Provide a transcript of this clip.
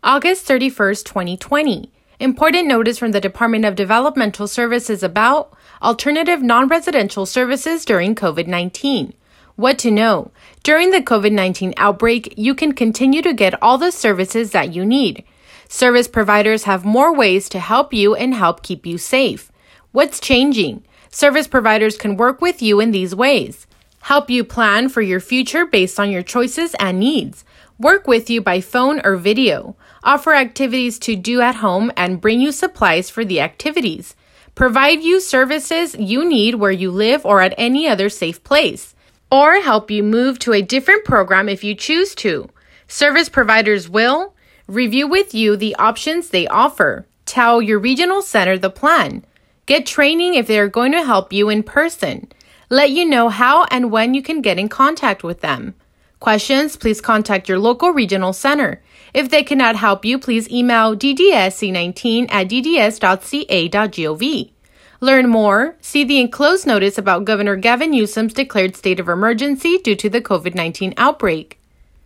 August 31st, 2020. Important notice from the Department of Developmental Services about alternative non-residential services during COVID-19. What to know. During the COVID-19 outbreak, you can continue to get all the services that you need. Service providers have more ways to help you and help keep you safe. What's changing? Service providers can work with you in these ways. Help you plan for your future based on your choices and needs. Work with you by phone or video. Offer activities to do at home and bring you supplies for the activities. Provide you services you need where you live or at any other safe place. Or help you move to a different program if you choose to. Service providers will review with you the options they offer. Tell your regional center the plan. Get training if they are going to help you in person. Let you know how and when you can get in contact with them. Questions? Please contact your local regional center. If they cannot help you, please email ddsc19@dds.ca.gov. Learn more. See the enclosed notice about Governor Gavin Newsom's declared state of emergency due to the COVID-19 outbreak.